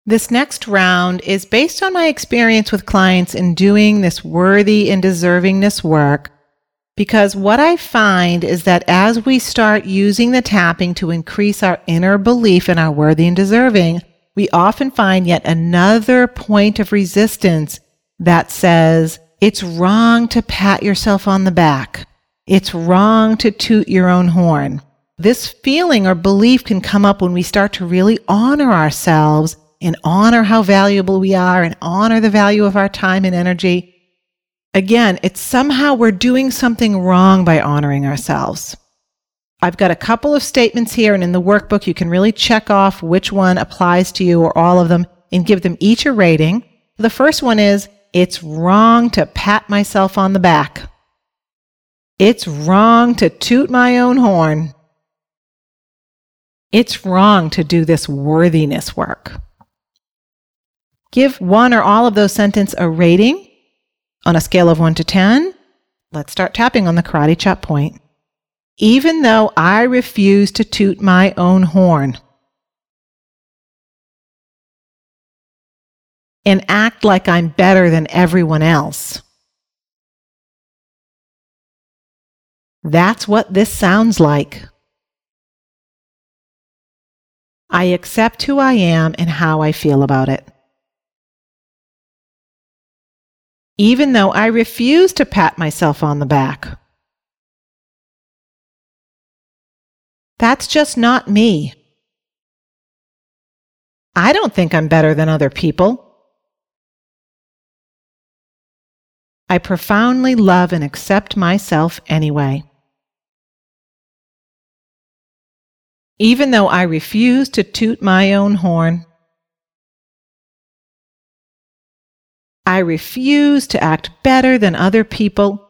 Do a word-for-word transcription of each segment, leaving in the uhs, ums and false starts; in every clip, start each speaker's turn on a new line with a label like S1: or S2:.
S1: This next round is based on my experience with clients in doing this worthy and deservingness work, because what I find is that as we start using the tapping to increase our inner belief in our worthy and deserving, we often find yet another point of resistance that says, it's wrong to pat yourself on the back. It's wrong to toot your own horn. This feeling or belief can come up when we start to really honor ourselves and honor how valuable we are and honor the value of our time and energy. Again, it's somehow we're doing something wrong by honoring ourselves. I've got a couple of statements here, and in the workbook you can really check off which one applies to you or all of them and give them each a rating. The first one is, it's wrong to pat myself on the back. It's wrong to toot my own horn. It's wrong to do this worthiness work. Give one or all of those sentences a rating on a scale of one to ten. Let's start tapping on the karate chop point. Even though I refuse to toot my own horn and act like I'm better than everyone else. That's what this sounds like. I accept who I am and how I feel about it. Even though I refuse to pat myself on the back. That's just not me. I don't think I'm better than other people. I profoundly love and accept myself anyway. Even though I refuse to toot my own horn. I refuse to act better than other people.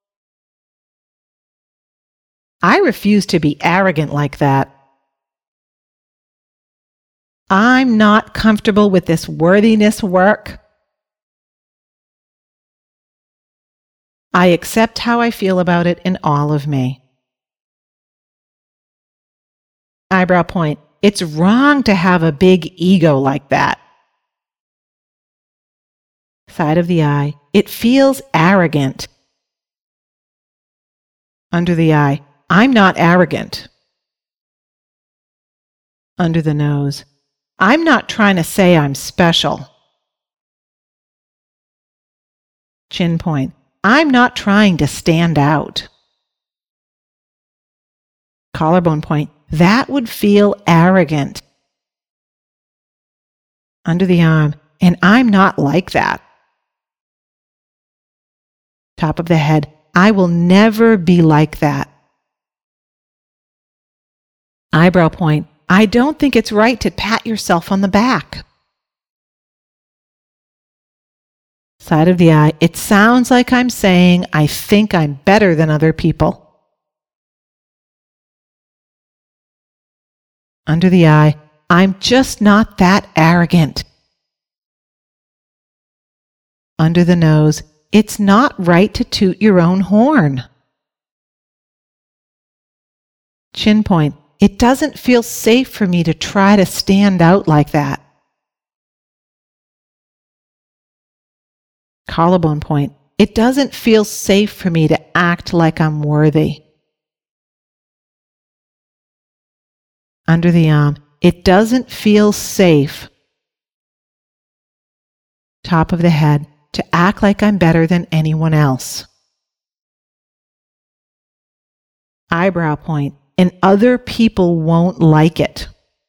S1: I refuse to be arrogant like that. I'm not comfortable with this worthiness work. I accept how I feel about it in all of me. Eyebrow point. It's wrong to have a big ego like that. Side of the eye. It feels arrogant. Under the eye. I'm not arrogant. Under the nose. I'm not trying to say I'm special. Chin point. I'm not trying to stand out. Collarbone point. That would feel arrogant. Under the arm. And I'm not like that. Top of the head. I will never be like that. Eyebrow point. I don't think it's right to pat yourself on the back. Side of the eye. It sounds like I'm saying I think I'm better than other people. Under the eye. I'm just not that arrogant. Under the nose. It's not right to toot your own horn. Chin point. It doesn't feel safe for me to try to stand out like that. Collarbone point. It doesn't feel safe for me to act like I'm worthy. Under the arm. It doesn't feel safe. Top of the head. To act like I'm better than anyone else. Eyebrow point. And other people won't like it.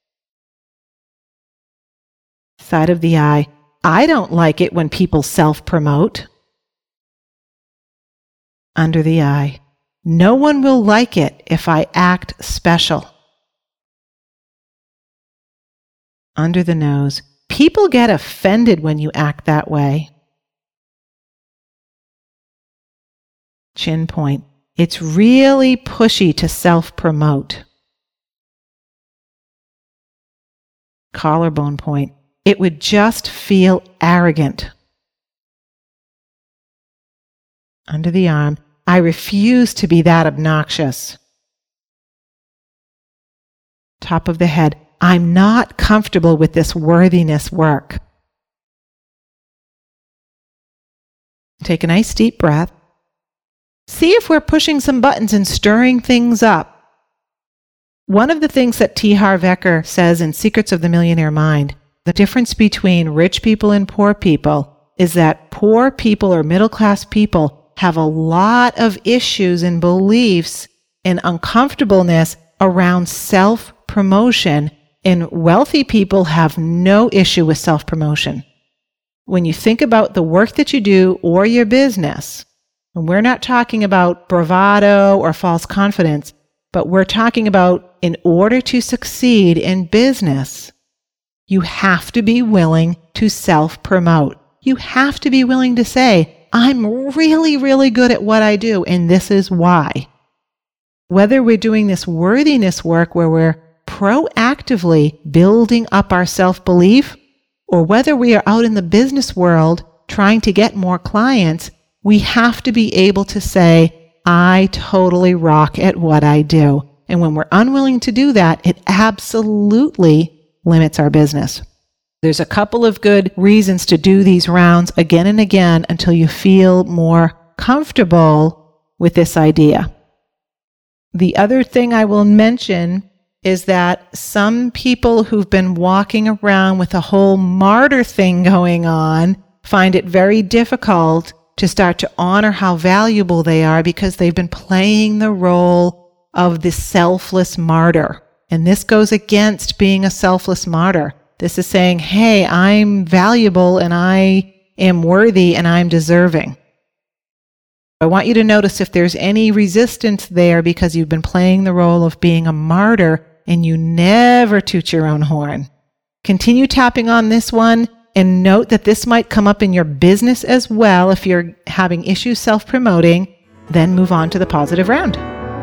S1: Side of the eye. I don't like it when people self-promote. Under the eye. No one will like it if I act special. Under the nose. People get offended when you act that way. Chin point. It's really pushy to self-promote. Collarbone point. It would just feel arrogant. Under the arm. I refuse to be that obnoxious. Top of the head. I'm not comfortable with this worthiness work. Take a nice deep breath. See if we're pushing some buttons and stirring things up. One of the things that T. Harv Eker says in Secrets of the Millionaire Mind, the difference between rich people and poor people is that poor people or middle-class people have a lot of issues and beliefs and uncomfortableness around self-promotion, and wealthy people have no issue with self-promotion. When you think about the work that you do or your business, and we're not talking about bravado or false confidence, but we're talking about in order to succeed in business, you have to be willing to self-promote. You have to be willing to say, I'm really, really good at what I do, and this is why. Whether we're doing this worthiness work where we're proactively building up our self-belief, or whether we are out in the business world trying to get more clients, we have to be able to say, I totally rock at what I do. And when we're unwilling to do that, it absolutely limits our business. There's a couple of good reasons to do these rounds again and again until you feel more comfortable with this idea. The other thing I will mention is that some people who've been walking around with a whole martyr thing going on find it very difficult to start to honor how valuable they are because they've been playing the role of the selfless martyr. And this goes against being a selfless martyr. This is saying, hey, I'm valuable and I am worthy and I'm deserving. I want you to notice if there's any resistance there because you've been playing the role of being a martyr and you never toot your own horn. Continue tapping on this one and note that this might come up in your business as well if you're having issues self-promoting. Then move on to the positive round.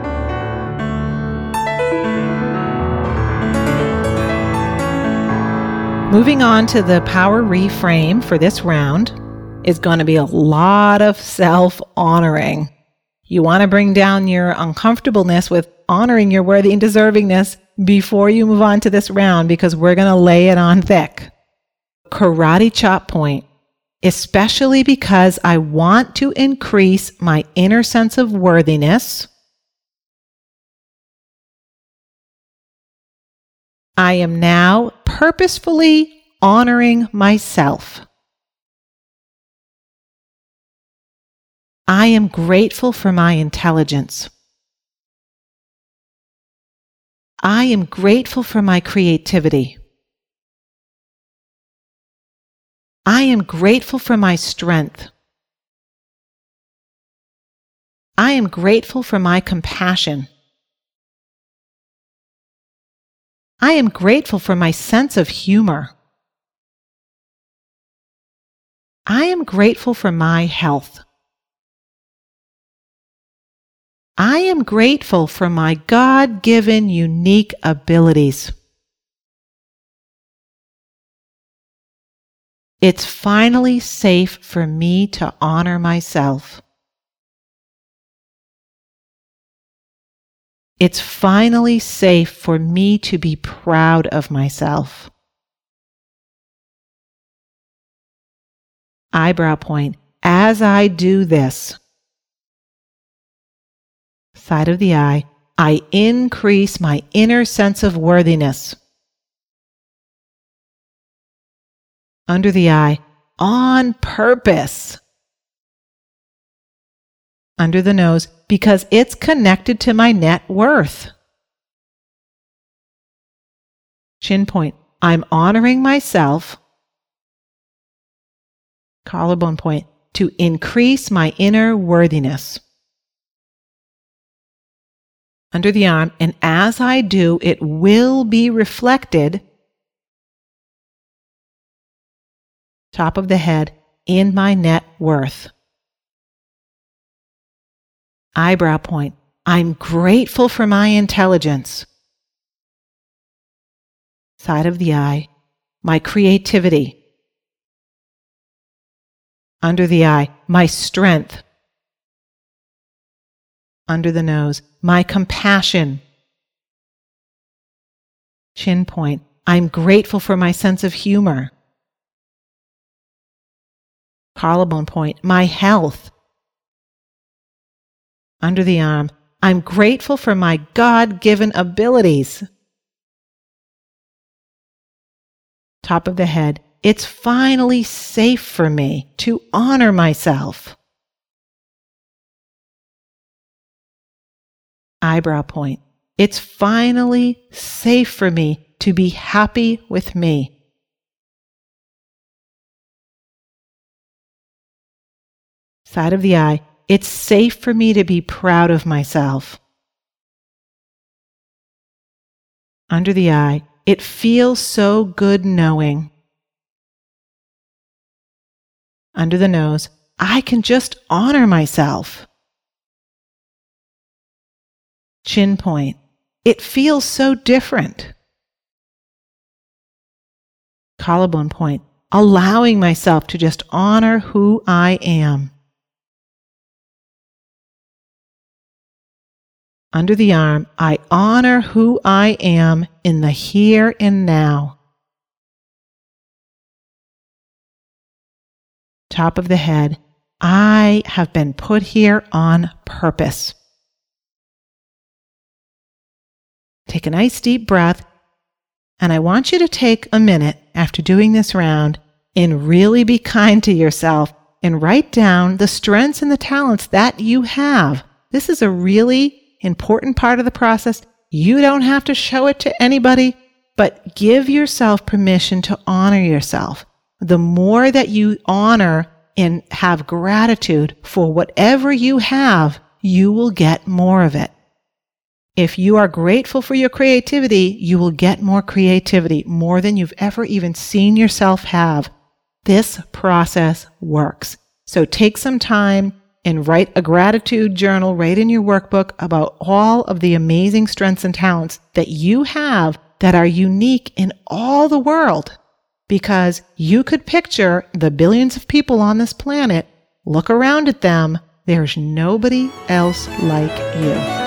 S1: Moving on to the power reframe for this round is going to be a lot of self-honoring. You want to bring down your uncomfortableness with honoring your worthy and deservingness before you move on to this round because we're going to lay it on thick. Karate chop point, especially because I want to increase my inner sense of worthiness. I am now purposefully honoring myself. I am grateful for my intelligence. I am grateful for my creativity. I am grateful for my strength. I am grateful for my compassion. I am grateful for my sense of humor. I am grateful for my health. I am grateful for my God-given unique abilities. It's finally safe for me to honor myself. It's finally safe for me to be proud of myself. Eyebrow point. As I do this, side of the eye, I increase my inner sense of worthiness. Under the eye, on purpose. Under the nose, because it's connected to my net worth. Chin point, I'm honoring myself. Collarbone point, to increase my inner worthiness. Under the arm, and as I do, it will be reflected, top of the head, in my net worth. Eyebrow point, I'm grateful for my intelligence. Side of the eye, my creativity. Under the eye, my strength. Under the nose, my compassion. Chin point. I'm grateful for my sense of humor. Collarbone point. My health. Under the arm. I'm grateful for my God-given abilities. Top of the head. It's finally safe for me to honor myself. Eyebrow point. It's finally safe for me to be happy with me. Side of the eye. It's safe for me to be proud of myself. Under the eye. It feels so good knowing. Under the nose. I can just honor myself. Chin point. It feels so different. Collarbone point. Allowing myself to just honor who I am. Under the arm. I honor who I am in the here and now. Top of the head. I have been put here on purpose. Take a nice deep breath, and I want you to take a minute after doing this round and really be kind to yourself and write down the strengths and the talents that you have. This is a really important part of the process. You don't have to show it to anybody, but give yourself permission to honor yourself. The more that you honor and have gratitude for whatever you have, you will get more of it. If you are grateful for your creativity, you will get more creativity, more than you've ever even seen yourself have. This process works. So take some time and write a gratitude journal right in your workbook about all of the amazing strengths and talents that you have that are unique in all the world. Because you could picture the billions of people on this planet, look around at them, there's nobody else like you.